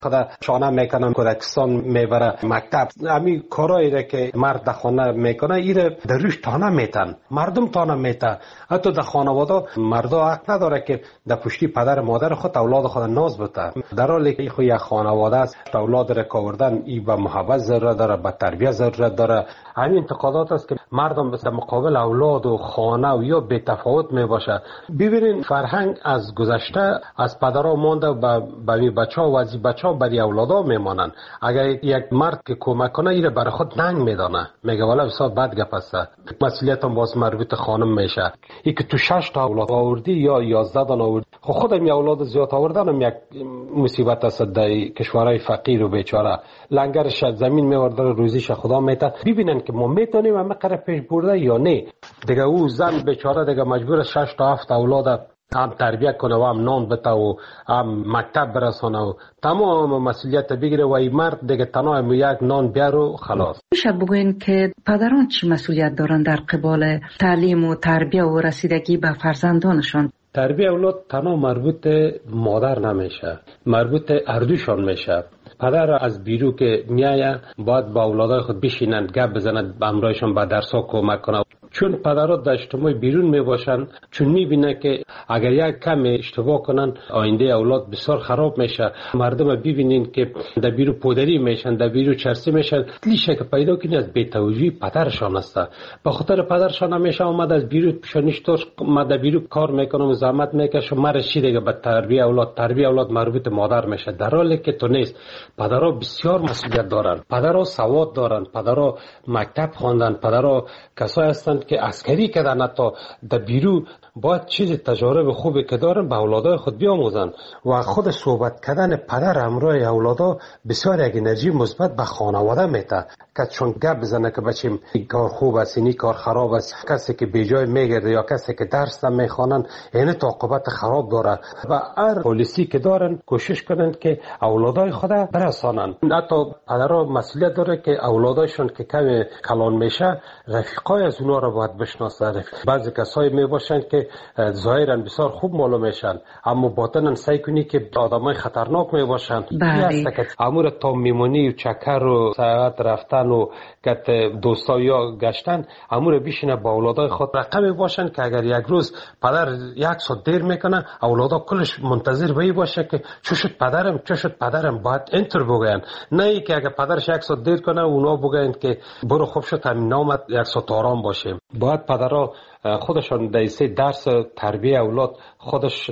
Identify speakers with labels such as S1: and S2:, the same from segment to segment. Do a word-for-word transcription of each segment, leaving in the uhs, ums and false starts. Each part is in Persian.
S1: خدا شانه میکنن، کودکستان میبره مکتب، همین کارایی را که مرد در خانه میکنه ایره در روش تانه میتن، مردم تانه میتن. حتی در خانواده مردا حق نداره که در پشتی پدر مادر خود اولاد خود ناز بده، در حالی که خو یک خانواده است اولاد را کاوردن ای به محبت ضرورت داره، به تربیت ضرورت داره. همین انتقادات است که مردم در مقابل اولاد و خانه و یا بی تفاوت میباشه. ببینین فرهنگ از گذشته از پدرها مونده و به بچه‌ها و از بچه‌ها برای اولادا میمانن. اگر یک مرد که کمک کنه ایره برای خود ننگ میدانه، میگه والا بسیار بد گپ است، مسئولیت هم باز مربوط خانم میشه. ای که تو شش تا اولاد آوردی یا یازده تا آوردی، خب خودم یک اولاد زیاد آوردن هم یک مصیبت است در کشورهای فقیر و بیچاره. لنگرش زمین میورده روزیش خدا میته. ببینن که ما میتونیم همه قره پیش برده یا نه. دیگه او زن بیچاره دیگه مجبور شش تا هفت اولاد هم تربیت کنه و هم نان بده و هم مکتب برسانه و تمام مسئولیت بگیره و این مرد دیگه تنها یک نان بیار و خلاص.
S2: میشه بگوین که پدران چی مسئولیت دارن در قبال تعلیم و تربیت و رسیدگی به فرزندانشون؟
S1: تربیت اولاد تنها مربوط مادر نمیشه، مربوط اردوشان میشه. پدر از بیرو که میایه باید با اولادای خود بشینند گپ بزنند، به همراهشان به درس‌ها کمک کنه. چون پدرها در اجتماع بیرون میباشن، چون میبینه که اگر یک کم اشتباه کنن آینده اولاد بسیار خراب میشه. مردم ببینین که در بیرو پودری میشن، در بیرو چرسی میشن، لیشه که پیدا کنی از بی‌توجهی پدرشان است. به خاطر پدرشان همیشه اومد از بیرو پیشانیشتاش ما در بیرو کار میکنم، زحمت میکشم، مرا چی دیگه به تربیت اولاد، تربیت اولاد مربوط مادر میشه، در حالی که تو نیست. پدرها بسیار مسئولیت دارن، پدرها سواد دارن، پدرها مکتب خواندن، پدرها کسایی هستند که عسکری کردن، تا در بیرو باید چیز تجارب خوبی که دارن به اولادای خود بیاموزن. و خود صحبت کردن پدر همراه اولادا بسیار یک انرژی مثبت به خانواده میده، که چون گپ بزنه که بچیم این کار خوب است، این کار خراب است، کسی که بیجای میگرده یا کسی که درس نمیخوانن این عاقبت خراب داره. و هر پالیسی که دارن کوشش کنن که اولادای خود برسانن. حتی پدرها مسئولیت داره که اولادایشون که کم کلان میشه رفیقای از اونها رو باید بشناسه. بعضی کسایی میباشن که ظاهرا بسیار خوب معلوم میشن اما باطنا سعی کنی که آدمای خطرناک میباشن.
S2: بله.
S1: امور تا میمونی و چکر و ساعت رفتن و کت دوستا یا گشتن امور بیشینه با اولادای خود رقم باشن که اگر یک روز پدر یک ساعت دیر میکنه اولادا کلش منتظر بایی باشه که چه شد پدرم چه شد پدرم، باید انتر بگن. نه ای که اگر پدرش یک ساعت دیر کنه اونا بگن که برو خوب شد همین نامت یک ساعت آرام باشه. باید پدرها خودشان در سه درس تربیت اولاد خودش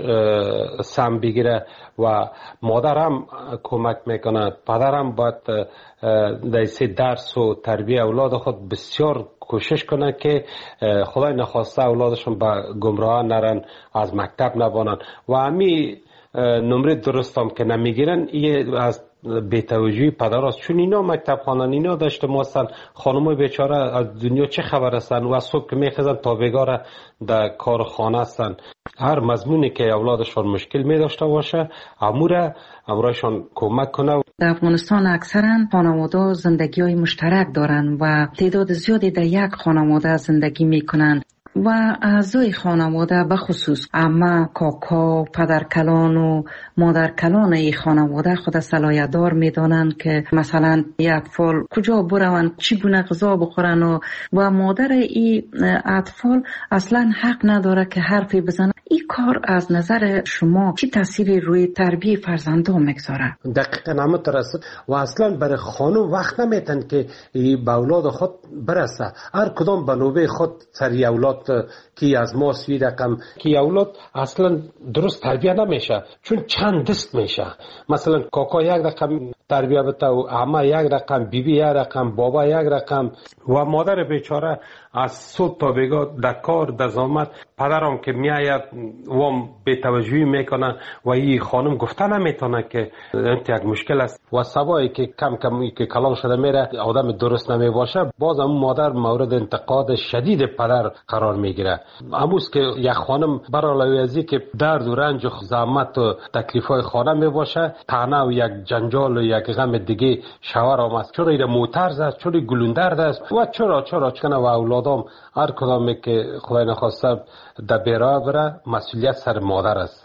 S1: سم بگیره و مادر هم کمک میکنه. پدر هم باید در سه درس و تربیت اولاد خود بسیار کوشش کنه که خدای نخواسته اولادشون به گمراه نرن، از مکتب نبانن. و همین نمره درستم که نمیگیرن این از بی‌توجهی پدر است. چون اینا مکتب خوانن، اینا داشته ماستن، خانمای بیچاره از دنیا چه خبر هستن و صبح که میخزن تا بگاره در کار خانه هستن. هر مضمونی که اولادشون مشکل می داشته باشه اموره امورشون کمک کنه.
S2: در افغانستان اکثرا خانواده زندگی های مشترک دارن و تعداد زیادی در یک خانواده زندگی میکنن و اعضای خانواده به خصوص عمه، کاکا، پدرکلان و مادرکلان ای خانواده خود صلاحیت دار میدانند که مثلا یک اطفال کجا بروند، چی گونه غذا بخورن و و مادر ای اطفال اصلا حق نداره که حرفی بزنه. این کار از نظر شما چی تأثیری روی تربیت فرزندان میگذاره؟
S1: دقیقاً همینطور است و اصلا برای خانم وقت نمیتن که به اولاد خود برسه. هر کدام به نوبه خود سری اولاد کی از ما سی رقم کی اولاد اصلا درست تربیت نمیشه، چون چند دست میشه. مثلا کاکا یک رقم تربیت بده و عمه یک رقم، بیبی یک رقم، بابا یک رقم و مادر بیچاره از صبح تا بگاه در کار در زحمت. پدرم که میآید وام بی‌توجهی میکنه و این خانم گفته نمیتونه که انت یک مشکل است و سوایی که کم کم که کلام شده میره آدم درست نمیباشه، باز هم مادر مورد انتقاد شدید پدر قرار میگیره. امروز که یک خانم برای ازی که درد و رنج و زحمت و تکلیفای خانه میباشه، طعنه و یک جنجال و یک غم دیگه شوهر هم است، چرا این موترز است، چرا گلوندرد است و چرا چرا چکنه و اولادام هر کدامی که خدای نخواسته در بیراه بره مسئولیت سر مادر است.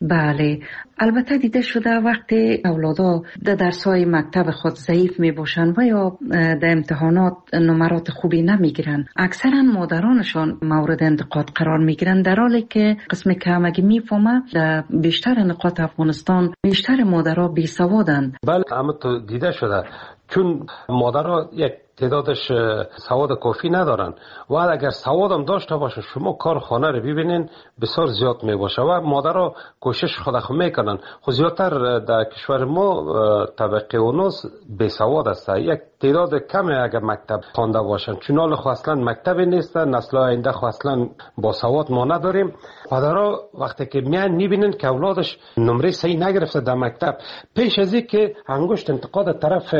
S2: بله، البته دیده شده وقتی اولادا در درس‌های مکتب خود ضعیف می باشند و یا در امتحانات نمرات خوبی نمیگیرند، اکثرا مادرانشان مورد انتقاد قرار میگیرند، در حالی که قسم که همگی میفهمه در بیشتر نقاط افغانستان بیشتر مادرها بیسوادند.
S1: بله، اما تو دیده شده چون مادرها یک تعدادش سواد کافی ندارن و اگر سواد هم داشته باشه شما کار خانه رو ببینین بسیار زیاد می باشه و مادرها کوشش خود خود میکنن. خود زیادتر در کشور ما طبقه اونوس بی سواد است، یک تعداد کمی اگر مکتب خوانده باشن، چون حال خو اصلا مکتبی نیست، نسل آینده خو اصلا با سواد ما نداریم. پدرها وقتی که میان میبینن که اولادش نمره صحیح نگرفته در مکتب، پیش از این که انگشت انتقاد طرف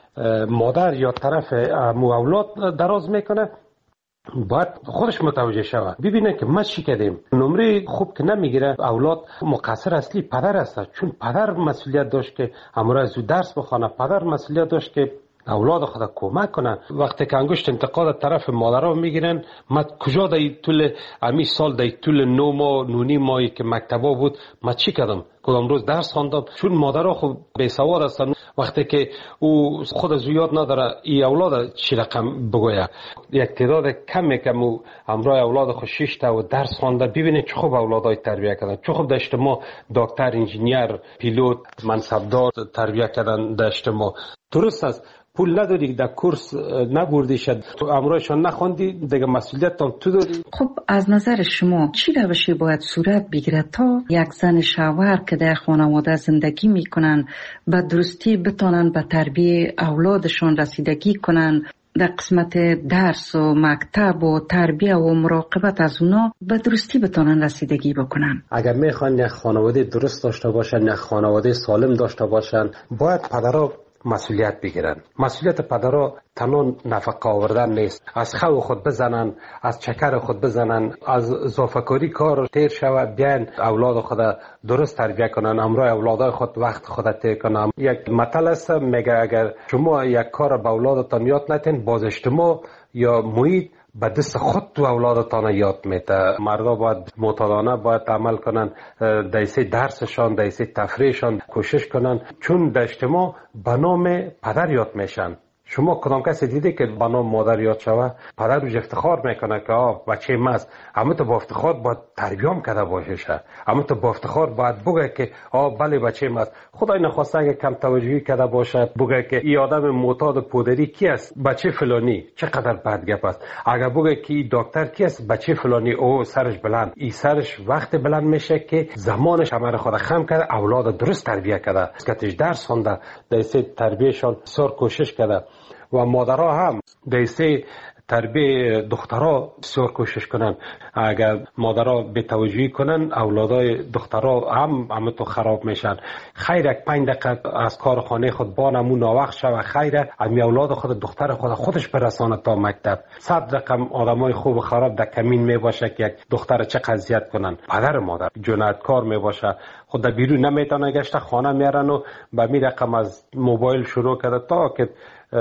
S1: مادر یا طرف اولاد دراز میکنه، باید خودش متوجه شود، ببینه که ما چی کردیم. نمره خوب که نمیگیره اولاد، مقصر اصلی پدر است، چون پدر مسئولیت داشت که امروز از درس بخونه، پدر مسئولیت داشت که اولاد خود کمک کنن. وقتی که انگشت انتقاد طرف مادرها میگیرن، ما کجا در طول امی سال در طول نو ماه نونی ماهی که مکتبا بود ما چی کردم، کدام روز درس خواندم، چون مادرها خود بیسواد هستن. وقتی که او خود از یاد نداره ای اولاد چی رقم بگویه، یک تعداد کمی که مو امروز اولاد خود شش تا و درس خوانده، ببینید چه خوب اولادای تربیت کردن، چه خوب در اجتماع دکتر، انجینیر، پیلوت، منصبدار تربیت کردن در اجتماع. درست است، پول نداری در کورس نبردی شد، تو امروزشان نخوندی، دیگه مسئولیت هم تو داری.
S2: خب از نظر شما چی روشی باید صورت بگیره تا یک زن شوهر که در خانواده زندگی میکنن به درستی بتونن به تربیه اولادشان رسیدگی کنن، در قسمت درس و مکتب و تربیه و مراقبت از اونا به درستی بتونن رسیدگی بکنن؟
S1: اگر میخوان یک خانواده درست داشته باشن، یک خانواده سالم داشته باشن، باید پدرها مسئولیت بگیرن. مسئولیت پدرها تنها نفقه آوردن نیست، از خو خود بزنن، از چکر خود بزنن، از اضافه‌کاری کار تیر شوه، بیان اولاد خود درست تربیت کنن، امروز اولاد خود وقت خود تیر کنن. یک مثل است میگه اگر شما یک کار به اولادتان یاد نتین، باز اجتماع یا محیط به دست خود تو اولادتان یاد میده. مردا باید معتادانه باید عمل کنن، دیسه درسشان، دیسه تفریحشان کوشش کنن، چون در اجتماع به نام پدر یاد میشن. شما کدام کسی دیده که به نام مادر یاد شوه؟ پدر روش افتخار میکنه که آه بچه ماست، اما تو با افتخار باید تربیت کرده باشه، اما تو با افتخار باید بگه که آه بله بچه ماست. خدای نخواسته اگه کم توجهی کرده باشه بگه که این آدم معتاد پودری کی است؟ بچه فلانی. چقدر بد گپ است. اگه بگه که این دکتر کی است؟ بچه فلانی. او سرش بلند، این سرش وقت بلند میشه که زمانش همه خود خم کرده، اولاد درست تربیت کرده، اسکتش درس خونده، در تربیتشان بسیار کوشش کرده. و مادرها هم دیسه تربیه دخترها بسیار کوشش کنن. اگر مادرها به توجهی کنن، اولادای دخترها هم همه تو خراب میشن. خیر یک پنج دقیقه از کار خانه خود با نمون ناوقت شوه، خیره امی اولاد خود دختر خود خودش برسانه تا مکتب. صد رقم آدمای خوب و خراب در کمین می باشه که یک دختر چه قضیت کنن. پدر مادر جنایتکار می باشه، خود در بیرون نمیتونه گشته، خانه میارن و به می رقم از موبایل شروع کرده تا که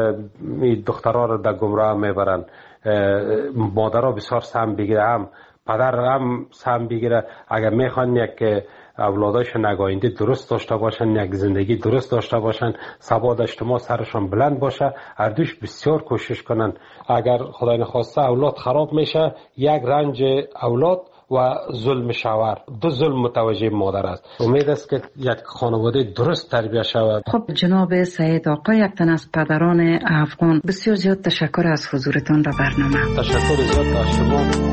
S1: این دخترها رو در گمراه میبرن. مادرها بسیار سهم بگیره، هم پدر هم سهم بگیره. اگر میخوان یک اولادایشون آینده درست داشته باشن، یک زندگی درست داشته باشن، ثبات اجتماع سرشان بلند باشه، هر دوش بسیار کوشش کنن. اگر خدای نخواسته اولاد خراب میشه، یک رنج اولاد و ظلم شوهر، دو ظلم متوجه مادر است. امید است که یک خانواده درست تربیت شود.
S2: خب جناب سید آقا، یک تن از پدران افغان، بسیار زیاد تشکر از حضورتان در برنامه.
S1: تشکر زیاد از شما.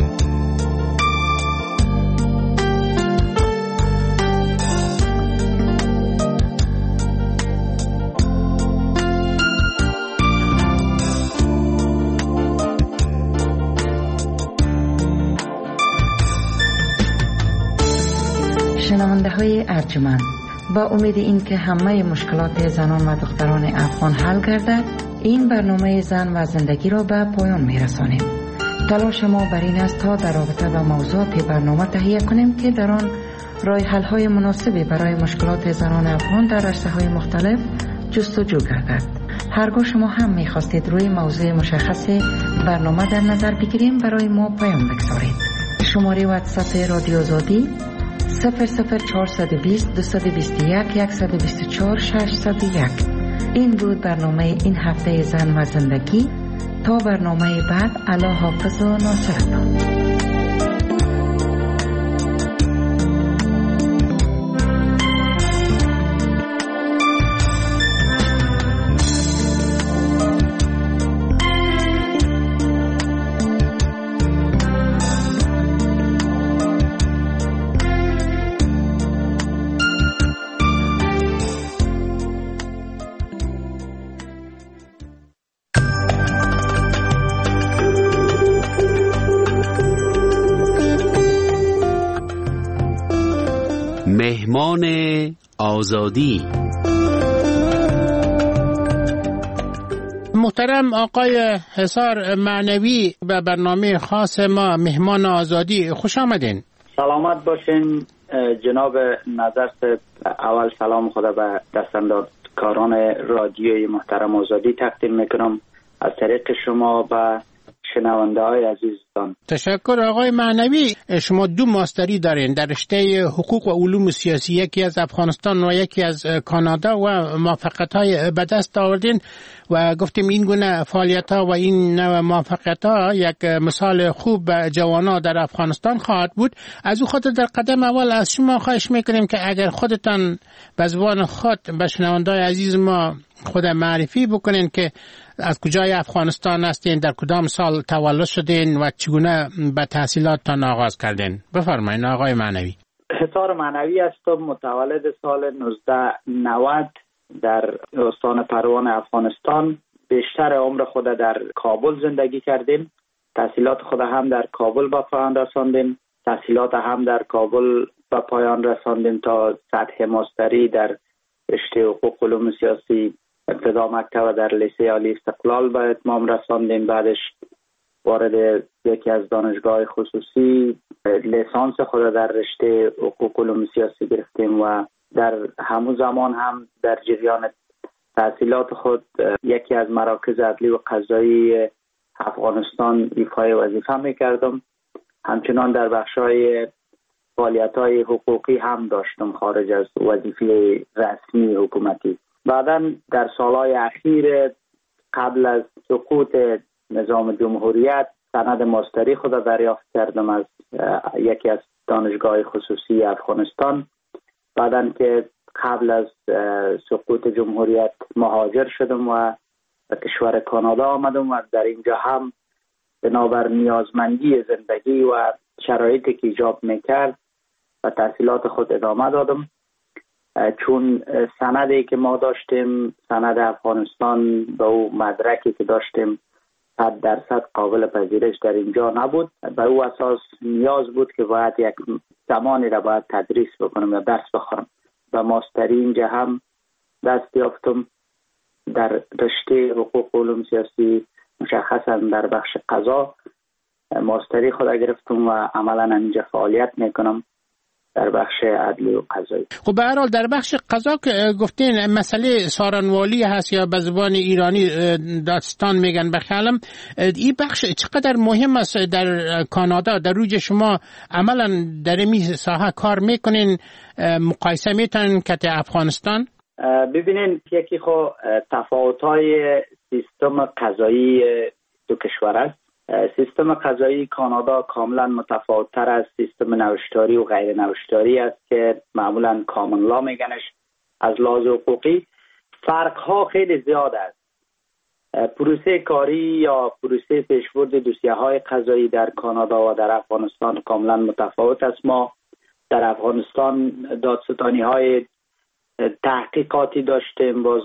S2: شنونده های ارجمند، با امید این که همه مشکلات زنان و دختران افغان حل گردد، این برنامه زن و زندگی را به پایان می رسانیم. تلاش ما بر این است تا در رابطه با موضوعات برنامه تهیه کنیم که در آن راه حل های مناسبی برای مشکلات زنان افغان در عرصه های مختلف جستجو گردد. هرگاه شما هم می خواستید روی موضوع مشخص برنامه در نظر بگیریم، برای ما پیام بگذارید. شماره واتساپ رادیو آزادی صفر صفر چهارصد و بیست دویست و بیست و یک صد و بیست و چهار ششصد و یک. این بود برنامه این هفته زن و زندگی. تا برنامه بعد، الله حافظ و ناصرتان.
S3: مهمان آزادی. محترم آقای حصار معنوی، به برنامه خاص ما مهمان آزادی خوش آمدین.
S4: سلامت باشین جناب نظر. اول سلام خدا به دستاندرکاران رادیوی محترم آزادی تقدیم میکنم از طریق شما به شنونده های عزیزتان.
S3: تشکر آقای معنوی. شما دو ماستری دارین در رشته حقوق و علوم سیاسی، یکی از افغانستان و یکی از کانادا، و موفقیت های به دست آوردین و گفتیم این گونه فعالیت ها و این نوع موفقیت ها یک مثال خوب به جوانان در افغانستان خواهد بود. از او خاطر در قدم اول از شما خواهش میکنیم که اگر خودتان به زبان خود به شنونده های عزیز ما خود معرفی بکنین که از کجای افغانستان هستین، در کدام سال تولد شدین و چگونه به تحصیلاتتان آغاز کردین. بفرمایید آقای معنوی.
S4: حصار معنوی هستم، متولد سال نوزده نود در استان پروان افغانستان. بیشتر عمر خود در کابل زندگی کردیم. تحصیلات خود هم در کابل به پایان رساندیم. تحصیلات هم در کابل به پایان رساندیم تا سطح ماستری در رشته حقوق و علوم سیاسی ابتدا مکتب در لیسه عالی استقلال به اتمام رساندیم. بعدش وارد یکی از دانشگاه خصوصی لیسانس خود در رشته حقوق و علوم سیاسی گرفتیم و در همون زمان هم در جریان تحصیلات خود یکی از مراکز عدلی و قضایی افغانستان ایفای وظیفه میکردم. همچنان در بخش‌های فعالیت‌های حقوقی هم داشتم خارج از وظیفه رسمی حکومتی. بعداً در سالهای اخیر قبل از سقوط نظام جمهوریت سند ماستری خود دریافت کردم از یکی از دانشگاه خصوصی افغانستان. بعداً که قبل از سقوط جمهوریت مهاجر شدم و به کشور کانادا آمدم و در اینجا هم بنابر نیازمندی زندگی و شرایطی که ایجاب میکرد و تحصیلات خود ادامه دادم. چون سندی که ما داشتیم، سند افغانستان به او مدرکی که داشتیم صد درصد قابل پذیرش در اینجا نبود. به او اساس نیاز بود که باید یک زمانی را باید تدریس بکنم یا درس بخورم. و ماستری اینجا هم دست یافتم در رشته حقوق و علوم سیاسی، مشخصا در بخش قضا ماستری خود گرفتم و عملا اینجا فعالیت میکنم در بخش عدلی و قضایی.
S3: خب به هر حال در بخش قضا که گفتین مسئله سارنوالی هست یا به زبان ایرانی دادستان میگن به خیالم، این بخش چقدر مهم است در کانادا؟ در روی شما عملا در این ساحه کار میکنین، مقایسه میتونین که افغانستان؟
S4: ببینین یکی خو تفاوت‌های سیستم قضایی دو کشور است. سیستم قضایی کانادا کاملا متفاوت‌تر از سیستم نوشتاری و غیر نوشتاری است که معمولا کامن لا میگنش. از لحاظ حقوقی فرق‌ها خیلی زیاد است. پروسه کاری یا پروسه پیشبرد دوسیه‌های قضایی در کانادا و در افغانستان کاملا متفاوت است. ما در افغانستان دادستانی‌های تحقیقاتی داشتیم، باز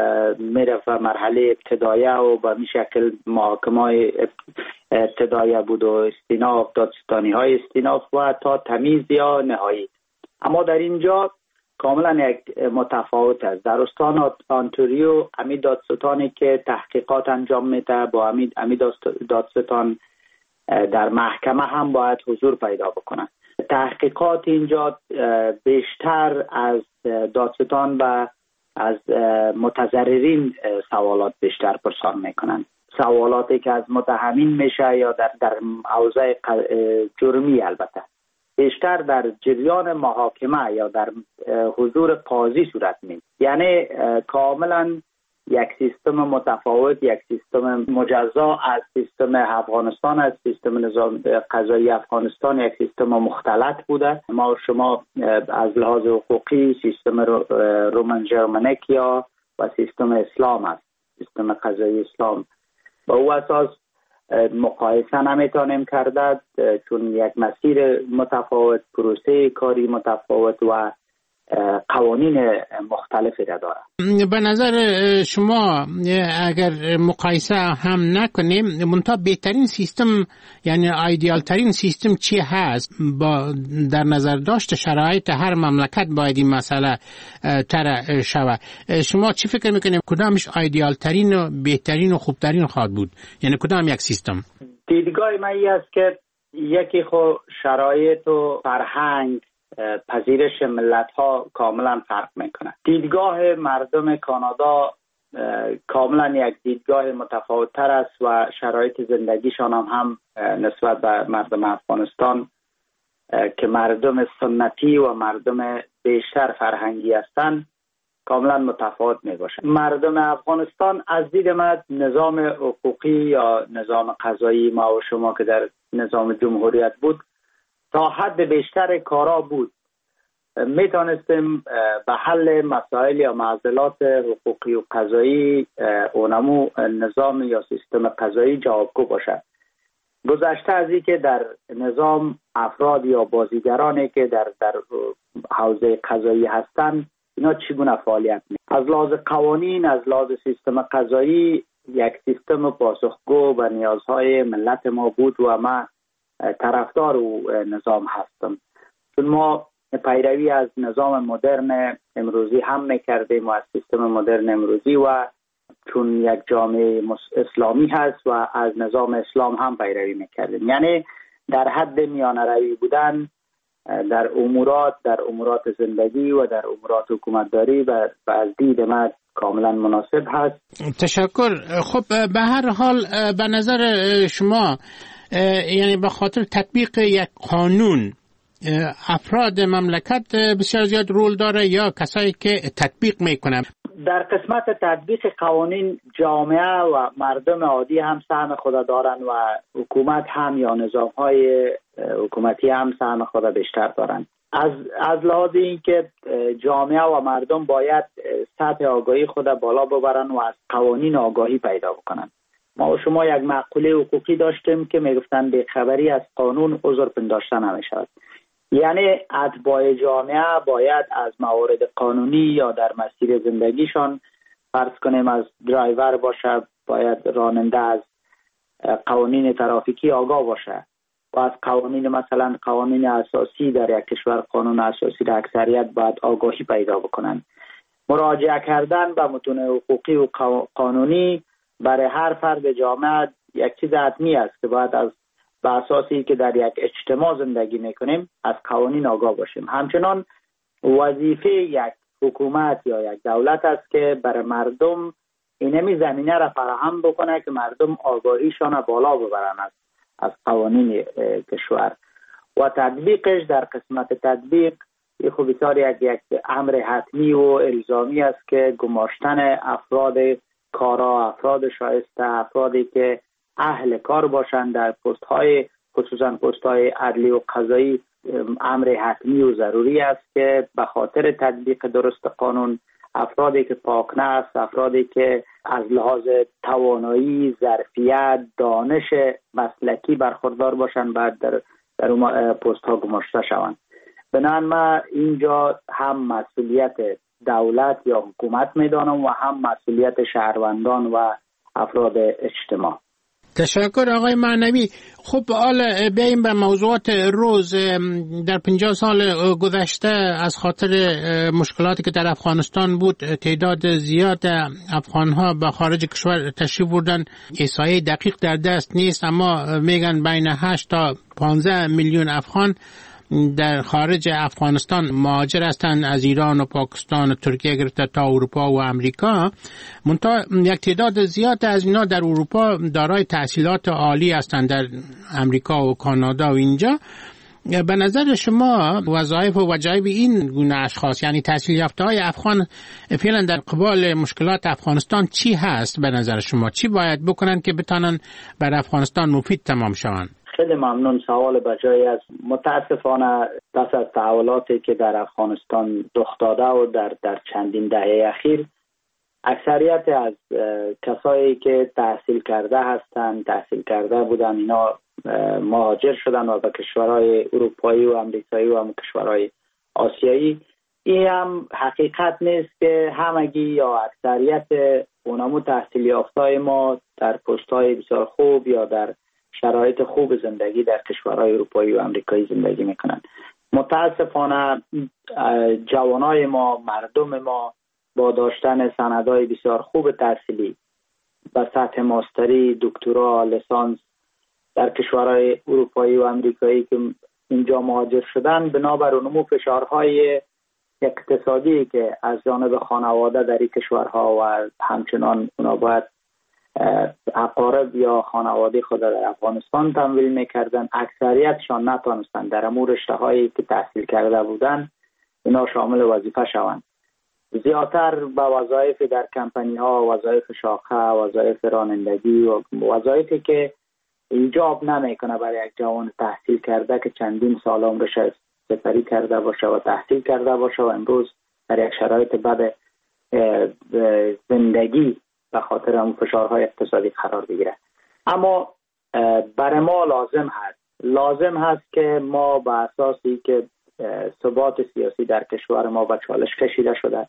S4: میرفت مرحله ابتدایه و به می شکل محاکمه ابتدایه بود و استیناف، دادستانی های استیناف و تا تمیز یا نهایی. اما در اینجا کاملا یک متفاوت است. در استان آنتاریو امی دادستانی که تحقیقات انجام میده با امی, امی دادستان در محکمه هم باید حضور پیدا بکنند. تحقیقات اینجا بیشتر از دادستان و از متضررین سوالات بیشتر پرسان میکنند. سوالاتی که از متهمین میشه یا در در حوزه جرمی البته بیشتر در جریان محاکمه یا در حضور قاضی صورت می‌گیرد. یعنی کاملا یک سیستم متفاوت، یک سیستم مجزا از سیستم افغانستان، از سیستم نظام قضایی افغانستان یک سیستم مختلط بوده. ما و شما از لحاظ حقوقی سیستم رومن ژرمنیک یا و سیستم اسلام است، سیستم قضایی اسلام. با او اساس مقایسه نمیتونیم کرده چون یک مسیر متفاوت، پروسه کاری متفاوت و قوانین مختلفی را داره.
S3: به نظر شما اگر مقایسه هم نکنیم منتها بهترین سیستم یعنی ایدئال ترین سیستم چی هست با در نظر داشت شرایط هر مملکت باید این مسئله طرح شود؟ شما چی فکر میکنیم کدامش ایدئال ترین و بهترین و خوبترین خواهد بود؟ یعنی کدام یک سیستم؟
S4: دیدگاه من این است که یکی خو شرایط و فرهنگ پذیرش ملت ها کاملا فرق میکنه. دیدگاه مردم کانادا کاملا یک دیدگاه متفاوت تر است و شرایط زندگیشان هم, هم نسبت به مردم افغانستان که مردم سنتی و مردم بیشتر فرهنگی هستند کاملا متفاوت می باشه. مردم افغانستان از دید من نظام حقوقی یا نظام قضایی ما و شما که در نظام جمهوریت بود تا حد بیشتر کارا بود، می تانستیم به حل مسائل یا معضلات حقوقی و قضایی اونمو نظام یا سیستم قضایی جوابگو باشه. گذشته از این که در نظام افراد یا بازیگرانی که در در حوزه قضایی هستند اینا چگونه فعالیت می از لحاظ قوانین، از لحاظ سیستم قضایی یک سیستم پاسخگو به نیازهای ملت ما بود و ما طرفدار او نظام هستم. چون ما پیروی از نظام مدرن امروزی هم میکردیم و از سیستم مدرن امروزی و چون یک جامعه اسلامی هست و از نظام اسلام هم پیروی میکردیم. یعنی در حد میانه روی بودن در امورات در امورات زندگی و در امورات حکومتداری و از دید من کاملا مناسب هست.
S3: تشکر. خب به هر حال به نظر شما یعنی به خاطر تطبیق یک قانون افراد مملکت بسیار زیاد رول داره یا کسایی که تطبیق میکنن؟
S4: در قسمت تطبیق قوانین جامعه و مردم عادی هم سهم خود دارن و حکومت هم یا نظامهای حکومتی هم سهم خود بیشتر دارن. از از لحاظ اینکه جامعه و مردم باید سطح آگاهی خود بالا ببرن و از قوانین آگاهی پیدا بکنن. ما و شما یک مقوله حقوقی داشتیم که میگفتن به خبری از قانون عذر پنداشته نمیشود. یعنی اتباع جامعه باید از موارد قانونی یا در مسیر زندگیشان فرض کنیم از درایور باشه، باید راننده از قوانین ترافیکی آگاه باشه و از قوانین مثلا قوانین اساسی در یک کشور قانون اساسی در اکثریت باید آگاهی پیدا بکنن. مراجعه کردن به متون حقوقی و قانونی برای هر فرد جامعه یک چیز حتمی است که باید از به اساسی که در یک اجتماع زندگی میکنیم از قوانین آگاه باشیم. همچنان وظیفه یک حکومت یا یک دولت است که برای مردم اینمی زمینه را فراهم بکنه که مردم آگاهیشان بالا ببرن از از قوانین کشور و تطبیقش در قسمت تطبیق یه خوب بسیار یک یک امر حتمی و الزامی است که گماشتن افراد کارا، افراد شایسته، افرادی که اهل کار باشند در پست های خصوصا پست های عدلی و قضایی امر حتمی و ضروری است که به خاطر تطبیق درست قانون افرادی که پاکنفس، افرادی که از لحاظ توانایی، ظرفیت، دانش مسلکی برخوردار باشند بعد در در اون پست ها گماشته شوند. بنابراین ما اینجا هم مسئولیت دولت یا حکومت میدانم و هم مسئولیت شهروندان و افراد اجتماع.
S3: تشکر آقای معنوی. خب حالا بیاییم به موضوعات روز. در پنجاه سال گذشته از خاطر مشکلاتی که در افغانستان بود تعداد زیاد افغانها به خارج کشور تشریف بردن. احصایه دقیق در دست نیست اما میگن بین هشت تا پانزده میلیون افغان در خارج افغانستان مهاجر هستند، از ایران و پاکستان و ترکیه گرفته تا اروپا و امریکا. منتها یک تعداد زیاد از اینا در اروپا دارای تحصیلات عالی هستند، در امریکا و کانادا و اینجا. به نظر شما وظایف و وجایب این گونه اشخاص یعنی تحصیل یافته های افغان فعلا در قبال مشکلات افغانستان چی هست؟ به نظر شما چی باید بکنن که بتانن بر افغانستان مفید تمام شوند؟
S4: خیلی ممنون، سوال بجایی است. متاسفانه پس از تحولاتی که در افغانستان رخ داده و در در چندین دهه اخیر اکثریت از کسایی که تحصیل کرده هستند تحصیل کرده بودن اینا مهاجر شدن و به کشورهای اروپایی و امریکایی و هم کشورهای آسیایی. این هم حقیقت نیست که همگی یا اکثریت اونمو تحصیل یافتای ما در پست‌های بسیار خوب یا در شرایط خوب زندگی در کشورهای اروپایی و امریکایی زندگی میکنن. متاسفانه جوانای ما، مردم ما با داشتن سندهای بسیار خوب تحصیلی به سطح ماستری، دکترا، لیسانس در کشورهای اروپایی و امریکایی که اینجا مهاجر شدن، بنابر اونمو فشارهای اقتصادی که از جانب خانواده در این کشورها و همچنان اونا باید اقارب یا خانواده خود در افغانستان تمویل میکردن، اکثریتشان نتانستن در امور رشته‌هایی که تحصیل کرده بودن اینا شامل وظیفه شوند. زیادتر به وظایف در کمپانی ها، وظایف شاخه، وظایف رانندگی و وظایفی که ایجاب نمیکنه برای یک جوان تحصیل کرده که چندین سال عمرش سپری کرده باشه و تحصیل کرده باشه و امروز در یک شرایط بد زندگی به خاطر اون فشارهای اقتصادی قرار بگیره. اما برای ما لازم هست لازم هست که ما به اساسی که ثبات سیاسی در کشور ما به چالش کشیده شده،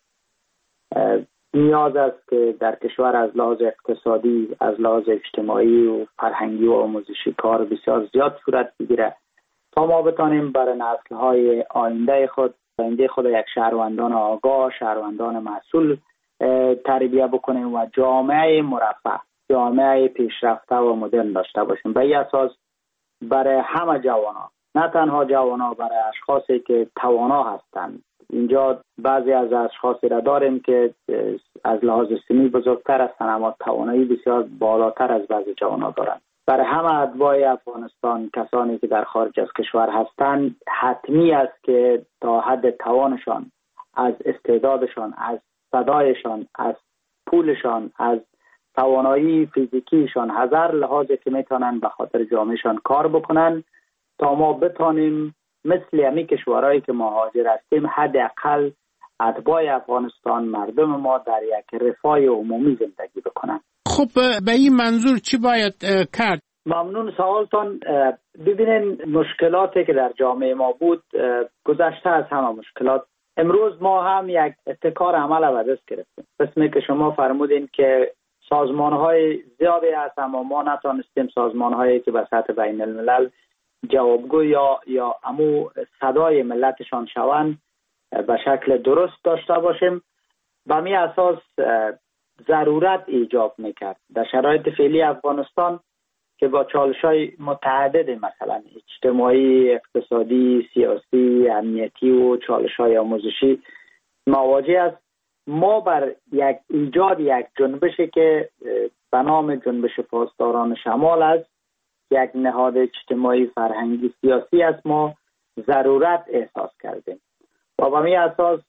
S4: نیاز است که در کشور از لحاظ اقتصادی، از لحاظ اجتماعی و فرهنگی و آموزشی کار بسیار زیاد صورت بگیره تا ما بتانیم برای نسل‌های آینده خود آینده خود یک شهروندان آگاه، شهروندان مسئول تربیت بکنیم و جامعه مرفه، جامعه پیشرفته و مدرن داشته باشیم. به این اساس برای همه جوانا، نه تنها جوانا، برای اشخاصی که توانا هستند. اینجا بعضی از اشخاصی را داریم که از لحاظ سنی بزرگتر هستند اما توانایی بسیار بالاتر از بعضی جوانا دارند. برای همه اتباع افغانستان، کسانی که در خارج از کشور هستند، حتمی است که تا حد توانشان، از استعدادشان، از صدایشان، از پولشان، از توانایی فیزیکیشان، هزار لحاظی که میتونن به خاطر جامعهشان کار بکنن تا ما بتانیم مثل همی کشورهایی که مهاجر هستیم حداقل اتباع افغانستان، مردم ما در یک رفاه عمومی زندگی بکنن.
S3: خب به این منظور چی باید کرد؟
S4: ممنون سوالتان. ببینین مشکلاتی که در جامعه ما بود گذشته از همه مشکلات. امروز ما هم یک ابتکار عمل به دست گرفتیم. قسمی که شما فرمودین که سازمان‌های زیادی هست اما ما نتونستیم سازمان‌هایی که به سطح بین الملل جوابگو یا یا امو صدای ملتشان شوند به شکل درست داشته باشیم. به می اساس ضرورت ایجاب میکرد در شرایط فعلی افغانستان که با چالش‌های متعدد مثلا اجتماعی، اقتصادی، سیاسی، امنیتی و چالش‌های آموزشی مواجه است. ما بر یک ایجاد یک جنبشی که به نام جنبش پاسداران شمال است، یک نهاد اجتماعی، فرهنگی، سیاسی است، ما ضرورت احساس کردیم و به می اساس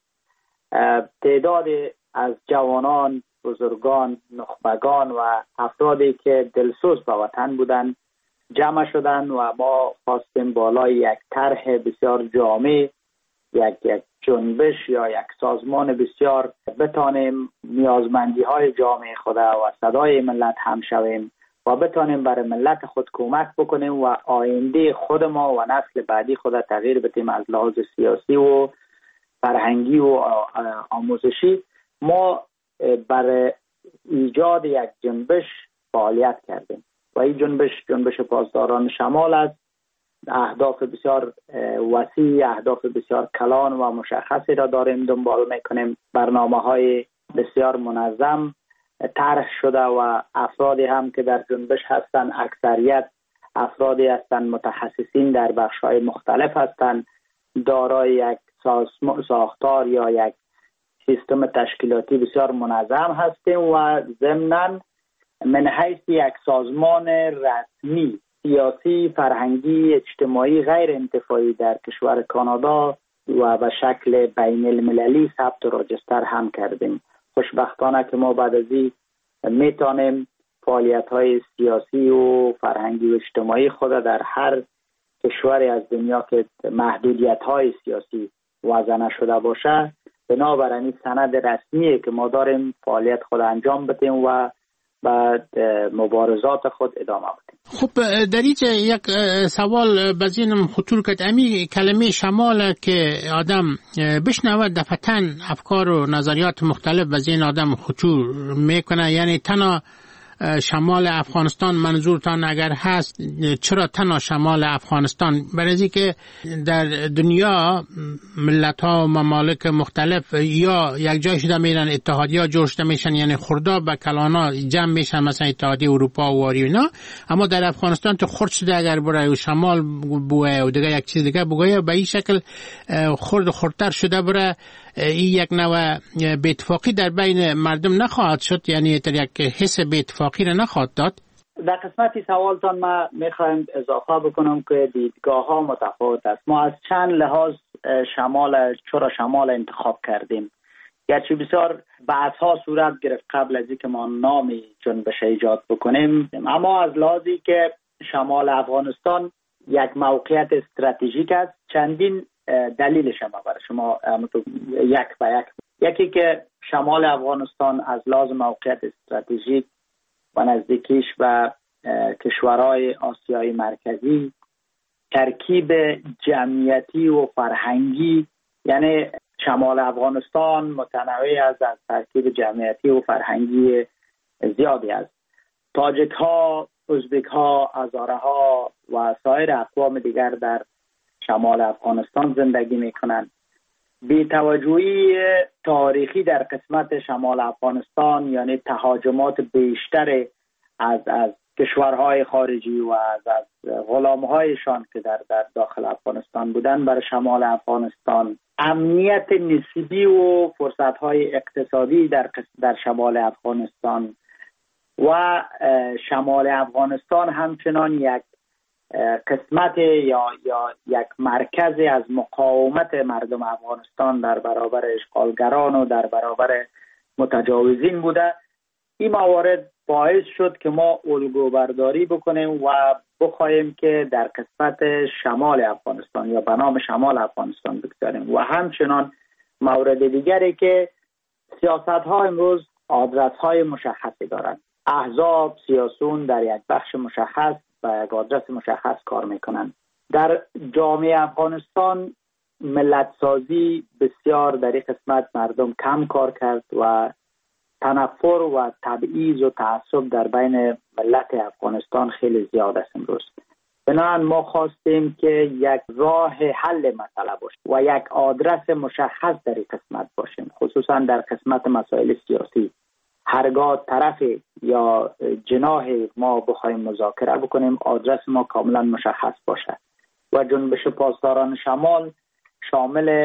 S4: تعداد از جوانان، بزرگان، نخبگان و افرادی که دلسوز به وطن بودند جمع شدند و ما خواستیم بالای یک طرح بسیار جامع، یک یک جنبش یا یک سازمان بسیار بتانیم نیازمندی های جامعه خود و صدای ملت هم شویم و بتانیم برای ملت خود کمک بکنیم و آینده خود ما و نسل بعدی خود تغییر بدیم از لحاظ سیاسی و فرهنگی و آموزشی. ما برای ایجاد یک جنبش فعالیت کردیم و این جنبش جنبش پاسداران شمال است. اهداف بسیار وسیع، اهداف بسیار کلان و مشخصی را داریم دنبال میکنیم. برنامه‌های بسیار منظم طرح شده و افرادی هم که در جنبش هستند اکثریت افرادی هستند متخصصین در بخش‌های مختلف هستند، دارای یک ساختار یا یک سیستم تشکیلاتی بسیار منظم هستیم و ضمناً من حیث یک سازمان رسمی سیاسی، فرهنگی، اجتماعی غیر انتفاعی در کشور کانادا و به شکل بین المللی ثبت و راجستر هم کردیم. خوشبختانه که ما بعد از این میتونیم فعالیت های سیاسی و فرهنگی و اجتماعی خود در هر کشوری از دنیا که محدودیت های سیاسی وضع نشده باشه بنابراین این سند رسمیه که ما داریم فعالیت خود انجام بدیم و بعد مبارزات خود ادامه بدیم.
S3: خب در اینجا یک سوال بزینم خطور کرد، امی کلمه شمال که آدم بشنود دفتن افکار و نظریات مختلف بزین آدم خطور میکنه، یعنی تنها شمال افغانستان منظورتان اگر هست چرا تنها شمال افغانستان؟ برای که در دنیا ملت ها و ممالک مختلف یا یک جای شده میرن اتحادیه جوړ شده میشن، یعنی خوردا به کلانا جمع میشن مثلا اتحادیه اروپا و واری اینا، اما در افغانستان تو خرد شده اگر برای و شمال بوه و دیگه یک چیز دیگه بگویه به این شکل خرد خردتر شده برای این یک نوع بی‌اتفاقی در بین مردم نخواهد شد، یعنی در یک حس بی‌اتفاقی را نخواهد داد.
S4: در قسمتی سوالتان ما میخوایم اضافه بکنم که دیدگاه ها متفاوت است. ما از چند لحاظ شمال چرا شمال انتخاب کردیم، گرچه بسیار بحث ها صورت گرفت قبل از اینکه ما نامی جنبش ایجاد بکنیم، اما از لحاظی که شمال افغانستان یک موقعیت استراتژیک است چندین دلیلش هم برای شما یک به یک. یکی که شمال افغانستان از لحاظ موقعیت استراتژیک و نزدیکیش به کشورهای آسیای مرکزی ترکیب جمعیتی و فرهنگی، یعنی شمال افغانستان متنوع از از ترکیب جمعیتی و فرهنگی زیادی است. تاجک ها، ازبک ها، هزاره ها و سایر اقوام دیگر در شمال افغانستان زندگی میکنند. بی توجهی تاریخی در قسمت شمال افغانستان، یعنی تهاجمات بیشتر از از کشورهای خارجی و از از غلامهایشان که در در داخل افغانستان بودن بر شمال افغانستان، امنیت نسبی و فرصتهای اقتصادی در در شمال افغانستان و شمال افغانستان همچنان یک قسمت یا یا یک مرکز از مقاومت مردم افغانستان در برابر اشغالگران و در برابر متجاوزین بوده. این موارد باعث شد که ما الگو برداری بکنیم و بخواهیم که در قسمت شمال افغانستان یا به نام شمال افغانستان بگذاریم. و همچنان مورد دیگری که سیاست ها امروز آدرس های مشخصی دارند. احزاب سیاسون در یک بخش مشخص و یک آدرس مشخص کار میکنند. در جامعه افغانستان ملت سازی بسیار در این قسمت مردم کم کار کرد و تنفر و تبعیض و تعصب در بین ملت افغانستان خیلی زیاد است امروز. بنابراین ما خواستیم که یک راه حل مسئله باشه و یک آدرس مشخص در این قسمت باشیم، خصوصا در قسمت مسائل سیاسی. هرگاه طرف یا جناح ما بخوایم مذاکره بکنیم آدرس ما کاملا مشخص باشه و جنبش پاسداران شمال شامل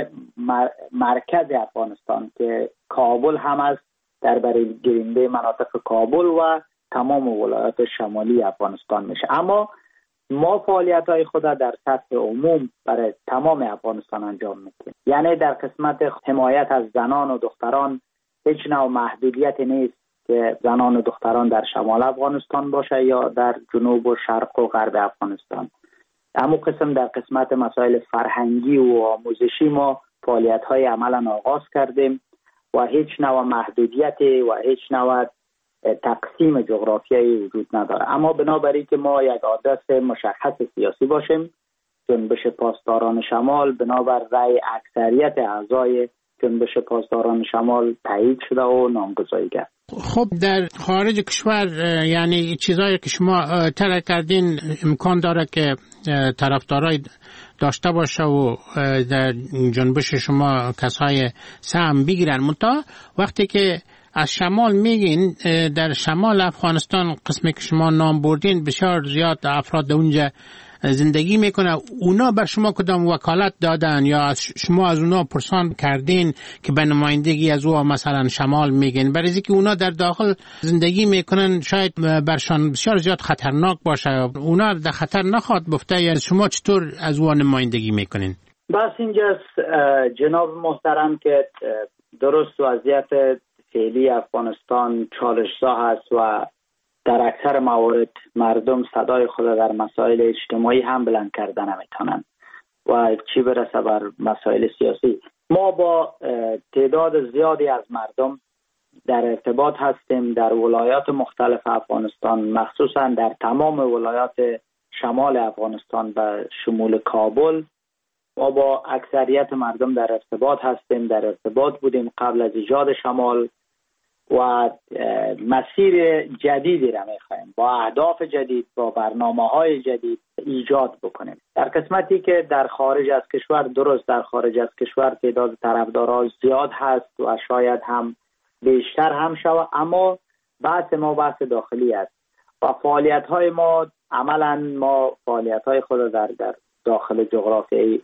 S4: مرکز افغانستان که کابل هم است، در برای گیرنده مناطق کابل و تمام ولایات شمالی افغانستان میشه. اما ما فعالیت های خود در سطح عموم برای تمام افغانستان انجام میدیم، یعنی در قسمت حمایت از زنان و دختران هیچ نوع محدودیت نیست که زنان و دختران در شمال افغانستان باشه یا در جنوب و شرق و غرب افغانستان. اما قسم در قسمت مسائل فرهنگی و آموزشی ما فعالیت های عملا آغاز کردیم و هیچ نوع محدودیت و هیچ نوع تقسیم جغرافیایی وجود نداره. اما بنابراین که ما یک آدرس مشخص سیاسی باشیم، جنبش پاسداران شمال بنابر رأی اکثریت اعضای جنبش پاسداران شمال تایید شده و نامگذاری کرد.
S3: خب در خارج کشور یعنی چیزایی که شما طرح کردین امکان داره که طرفدارای داشته باشه و در جنبش شما کسای سهم بگیرن، منتها وقتی که از شمال میگین در شمال افغانستان قسمی که شما نام بردین بسیار زیاد افراد اونجا زندگی میکنه، اونا بر شما کدام وکالت دادن یا شما از اونا پرسان کردین که به نمایندگی از او مثلا شمال میگین؟ برای اینکه اونا در داخل زندگی میکنن شاید برشان بسیار زیاد خطرناک باشه، اونا در خطر نخواد بفته، یا شما چطور از او نمایندگی میکنین؟
S4: بس اینجاست جناب محترم که درست وضعیت فعلی افغانستان چالش‌زا هست و در اکثر موارد مردم صدای خود در مسائل اجتماعی هم بلند کردن نمیتونن و چی برسه بر مسائل سیاسی. ما با تعداد زیادی از مردم در ارتباط هستیم در ولایات مختلف افغانستان، مخصوصا در تمام ولایات شمال افغانستان و شمول کابل. ما با اکثریت مردم در ارتباط هستیم، در ارتباط بودیم قبل از ایجاد شمال و مسیر جدیدی را می‌خوایم با اهداف جدید، با برنامه‌های جدید ایجاد بکنیم. در قسمتی که در خارج از کشور، درست در خارج از کشور تعداد طرفداران زیاد هست و شاید هم بیشتر هم شود، اما بحث ما بحث داخلی است و فعالیت‌های ما عملاً ما فعالیت‌های خود در در داخل جغرافیای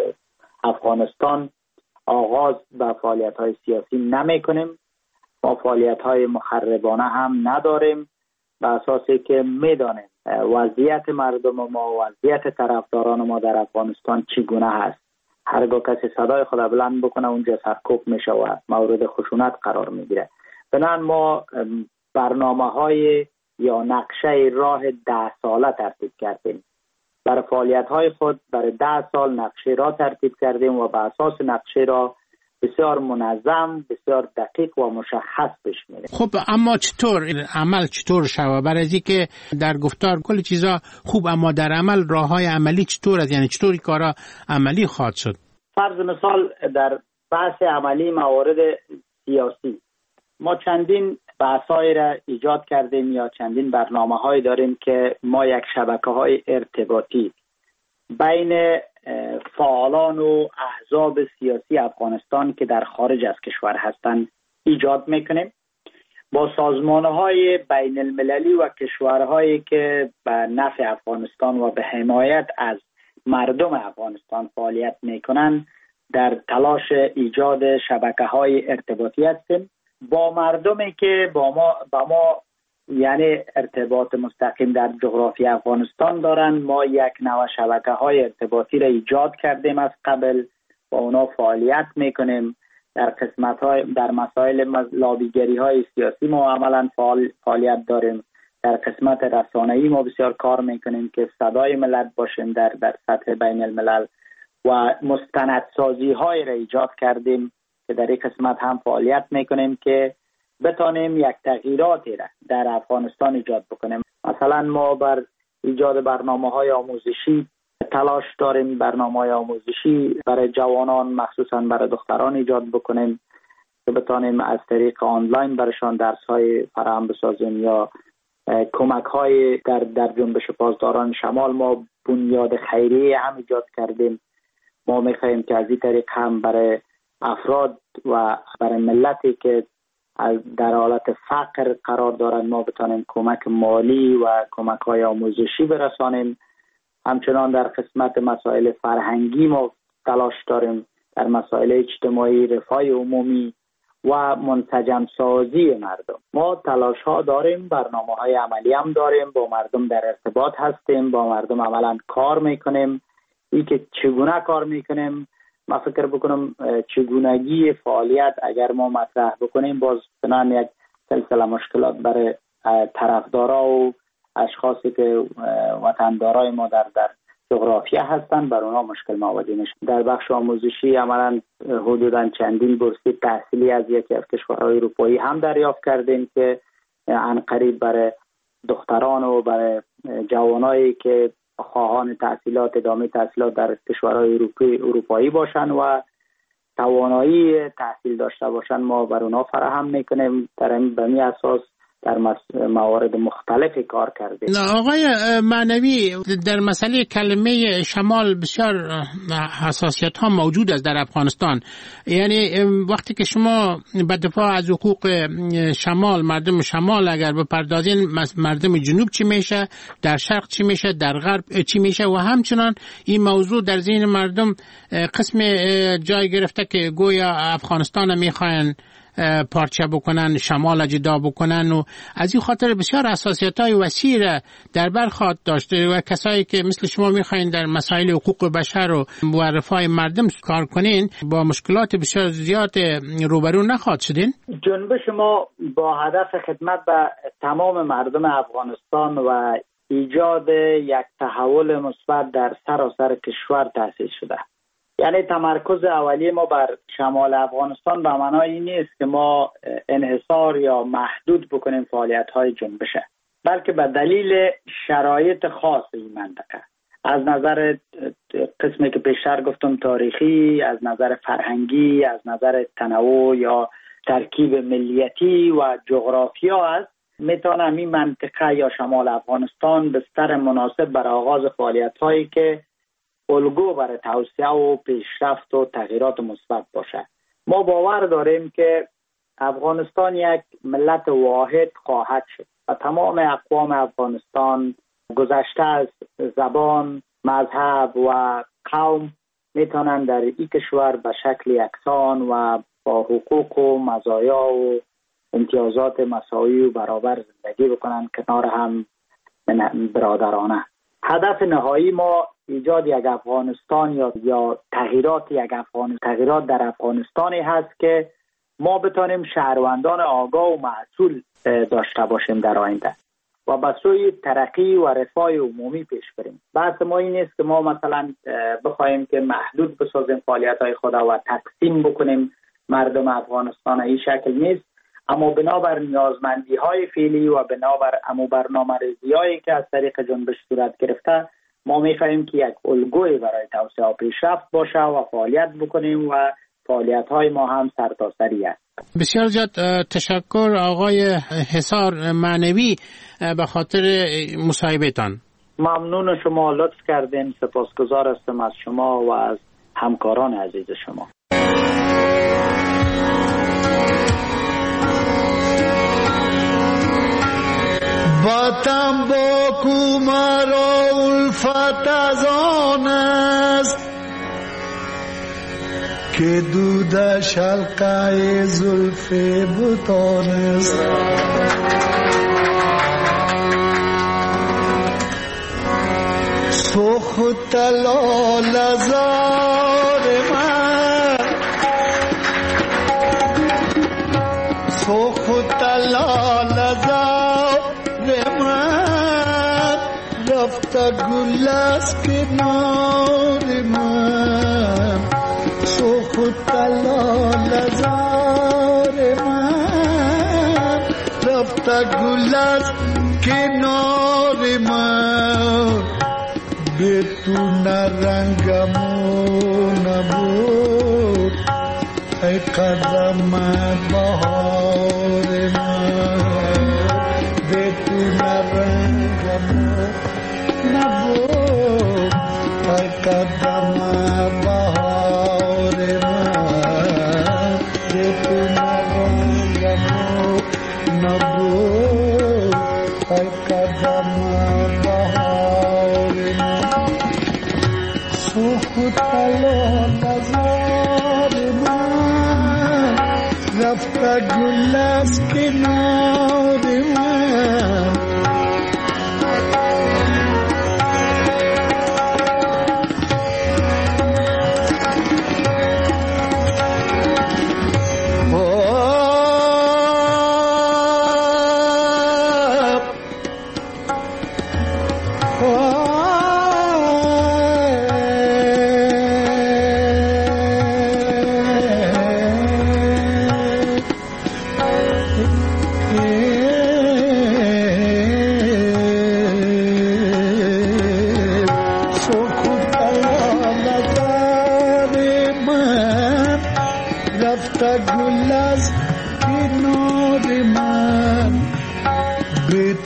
S4: افغانستان آغاز به فعالیت‌های سیاسی نمی‌کنیم. ما فعالیت‌های مخربانه هم نداریم، به اساسی که می‌دانیم وضعیت مردم ما، وضعیت طرفداران ما در افغانستان چگونه هست. هرگاه کسی صدای خود بلند بکنه اونجا سرکوب میشه و مورد خشونت قرار میگیره. بنابراین ما برنامه‌های یا نقشه راه ده ساله ترتیب کردیم. برای فعالیت‌های خود برای ده سال نقشه را ترتیب کردیم و بر اساس نقشه را بسیار منظم، بسیار دقیق و مشخص پیش میریم.
S3: خب اما چطور عمل چطور شود؟ برای اینکه در گفتار کل چیزا خوب، اما در عمل راههای عملی چطور است؟ یعنی چطوری کارا عملی خواهد شد؟
S4: فرض مثال در بحث عملی موارد سیاسی ما چندین بحث‌های را ایجاد کردیم یا چندین برنامه‌های داریم که ما یک شبکه‌های ارتباطی بین فعالان و احزاب سیاسی افغانستان که در خارج از کشور هستند ایجاد میکنیم، با سازمان‌های بین المللی و کشورهایی که به نفع افغانستان و به حمایت از مردم افغانستان فعالیت میکنند در تلاش ایجاد شبکه‌های ارتباطی هستیم. با مردمی که با ما با ما یعنی ارتباط مستقیم در جغرافی افغانستان دارند، ما یک نوع شبکه‌های ارتباطی را ایجاد کردیم از قبل، با اونا فعالیت میکنیم. در قسمت‌های در مسائل لابیگری‌های سیاسی ما عملاً فعال فعالیت داریم. در قسمت رسانه‌ای ما بسیار کار میکنیم که صدای ملت باشیم در در سطح بین الملل و مستندسازی‌های را ایجاد کردیم که در این قسمت هم فعالیت میکنیم که بتانیم یک تغییراتی را در افغانستان ایجاد بکنیم. مثلا ما بر ایجاد برنامه‌های آموزشی تلاش داریم، برنامه‌های آموزشی برای جوانان مخصوصا برای دختران ایجاد بکنیم که بتانیم از طریق آنلاین برشان درس‌های فراهم بسازیم، یا کمک‌های در در جنبش پاسداران شمال ما بنیاد خیریه هم ایجاد کردیم. ما می‌خواهیم که از این طریق هم برای افراد و برای ملتی که در حالت فقر قرار دارند ما بتانیم کمک مالی و کمک‌های آموزشی برسانیم. همچنان در قسمت مسائل فرهنگی ما تلاش داریم، در مسائل اجتماعی، رفاه عمومی و منسجم سازی مردم ما تلاش ها داریم. برنامه‌های عملی هم داریم، با مردم در ارتباط هستیم، با مردم عملاً کار میکنیم. این که چگونه کار میکنیم، ما فکر بکنم چگونگی فعالیت اگر ما مطرح بکنیم باز بنان یک سلسله مشکلات برای طرفدارا و اشخاصی که وطندارای ما در در جغرافیا هستند بر اونها مشکل مواجه میشه. در بخش آموزشی عملاً حدوداً چندین بورسیه تحصیلی از یکی از کشورهای اروپایی هم دریافت کردیم که عنقریب برای دختران و برای جوانایی که خواهان تحصیلات ادامه تحصیلات در کشورهای اروپایی اروپایی باشن و توانایی تحصیل داشته باشن ما بر اونها فراهم میکنیم. در این به می اساس در موارد مختلفی کار کردیم.
S3: آقای معنوی، در مسئله کلمه شمال بسیار حساسیت ها موجود است در افغانستان. یعنی وقتی که شما به دفاع از حقوق شمال، مردم شمال اگر بپردازین، مردم جنوب چی میشه، در شرق چی میشه، در غرب چی میشه، و همچنان این موضوع در ذهن مردم قسم جای گرفته که گویا افغانستان میخواین پارچه بکنن، شمال جدا بکنن، و از این خاطر بسیار حساسیت‌های وسیع در بر خواهد داشت و کسایی که مثل شما میخواین در مسائل حقوق بشر و رفاه مردم کار کنین با مشکلات بسیار زیاد روبرو نخواهد شدین.
S4: جنبش ما با هدف خدمت به تمام مردم افغانستان و ایجاد یک تحول مثبت در سراسر کشور تأسیس شده. یعنی تمرکز اولیه ما بر شمال افغانستان به معنای این نیست که ما انحصار یا محدود بکنیم فعالیت‌های جنبشه، بلکه به دلیل شرایط خاص این منطقه، از نظر قسمی که پیشتر گفتم تاریخی، از نظر فرهنگی، از نظر تنوع یا ترکیب ملیتی و جغرافیا است، میتونه این منطقه یا شمال افغانستان بستر مناسب برای آغاز فعالیت‌هایی که الگو برای توسعه و پیشرفت و تغییرات مثبت باشه. ما باور داریم که افغانستان یک ملت واحد خواهد شد و تمام اقوام افغانستان گذشته از زبان، مذهب و قوم میتونن در این کشور به شکل یکسان و با حقوق و مزایا و امتیازات مساوی و برابر زندگی بکنن کنار هم برادرانه. هدف نهایی ما ایجاد یک افغانستان یا یا تغییرات یک افغانستان تغییرات در افغانستانی هست که ما بتونیم شهروندان آگاه و مسئول داشته باشیم در آینده و به سوی ترقی و رفاه عمومی پیش بریم. بحث ما این نیست که ما مثلا بخوایم که محدود بسازیم فعالیت‌های خود و تقسیم بکنیم مردم افغانستان. این شکل نیست، اما بنابر نیازمندی‌های فعلی و بنابر امو برنامه‌ریزی‌هایی که از طریق جنبش صورت گرفته، ما می‌خواهیم که یک الگوی برای توسعه و پیشرفت باشه و فعالیت بکنیم و فعالیت‌های ما هم سرتاسری است.
S3: بسیار زیاد تشکر آقای حصار معنوی به خاطر مصاحبه‌تان.
S4: ممنون شما، لطف کردین. سپاسگزار هستم از شما و از همکاران عزیز شما.
S5: وطن با کومارا الفت از آن است که دودش حلقه زلف بتان است. سخت طلا لزار من، سخت طلا لزار من، رفته گل از کنار من. سخت طلا لزار من، رفته گل از کنار من. به تو نرنگمو نبود ای قدم بهار من. به تو نرنگمو نبود ای قدم بهار من. به تو نرنگمو نبود ای قدم سخت طلا لزار من، رفته گل از کنار من.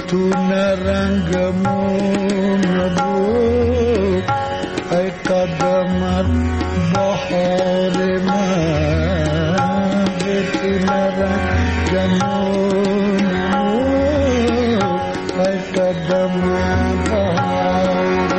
S5: بتون رنگمون بود ای قدمت بهار من بتون رنگمون بود ای قدمت بهار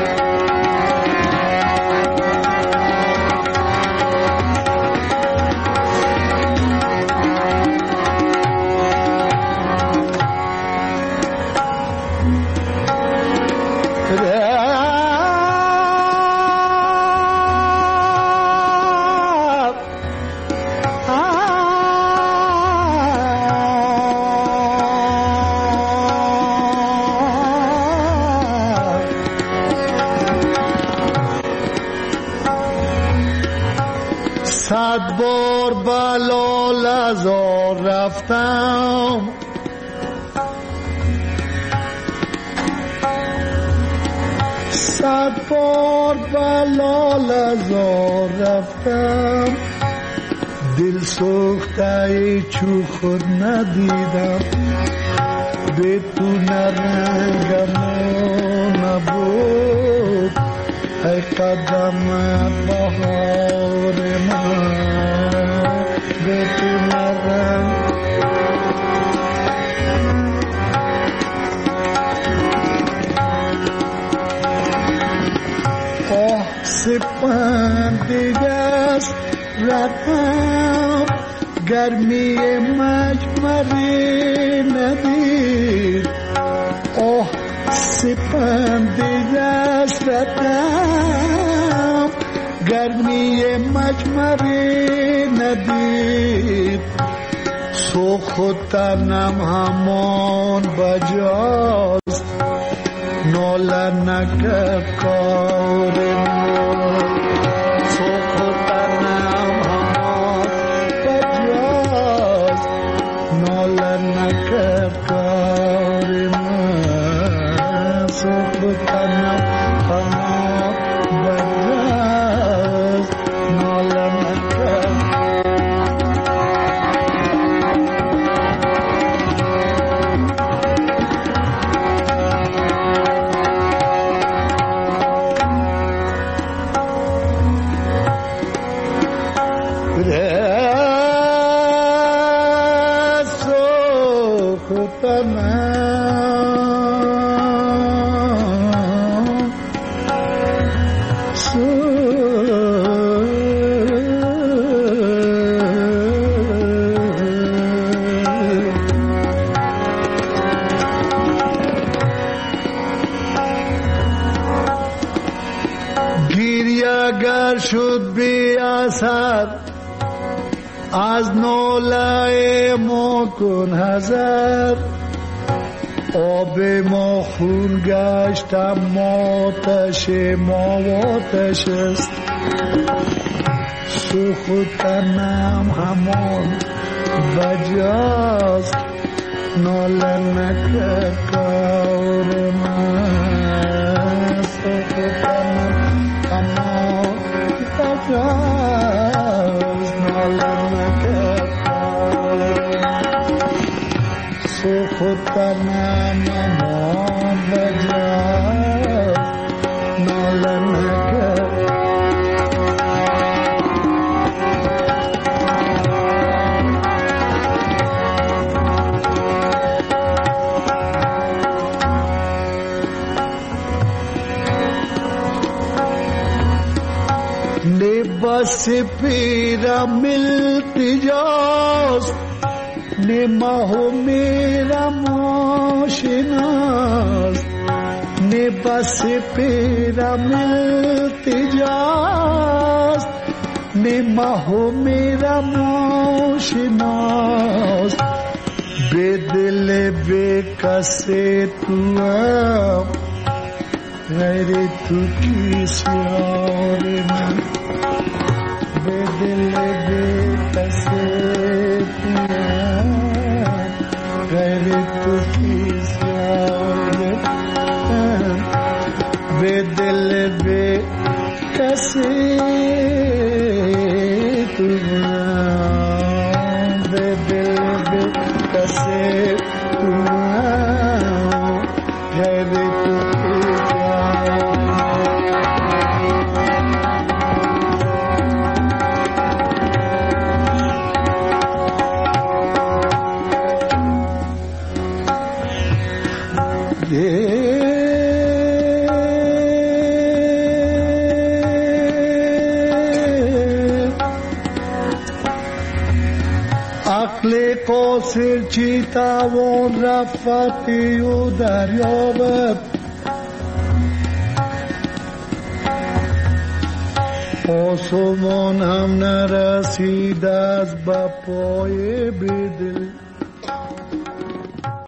S5: صد بار بلال ازار رفتم صد بار بلال ازار رفتم دل سوخته چو خود ندیدم بدون رنگمون نبود ای قدم بهار من بدون رنگ آه سپند دیگست رفتم گرمی مجمری ندید آه سپند دیگست رفتم گرمی مجمری ندید سوخت تنم همان بجاست ناله نکرد کار من سوخت تنم همان بجاست ناله نکرد کار من سوخت تنم همان بجاست ناله نکرد شد بی اثر از ناله ما کن حذر آب ما خون گشت اما آتش ما آتش است سوختنم همان وجاست ناله نکرد کار من سوختنم همان وجاست ناله نکرد کار سوختنم همان وجاست ناله نکرد बस पीरा मिलती जास निमा हो मेरा मोशनास ने बस पीरा मिलती जास निमा हो मेरा मोशनास बेदिल बेकसे तू गैर तू किस यार में बेदिल बेकसे गैर तू किस यार बेदिल बेकसे तू बेदिल बेकसे तू دل عقل قاصر چی توان رفتی و دریاب آسمان هم نرسید از با پای بدل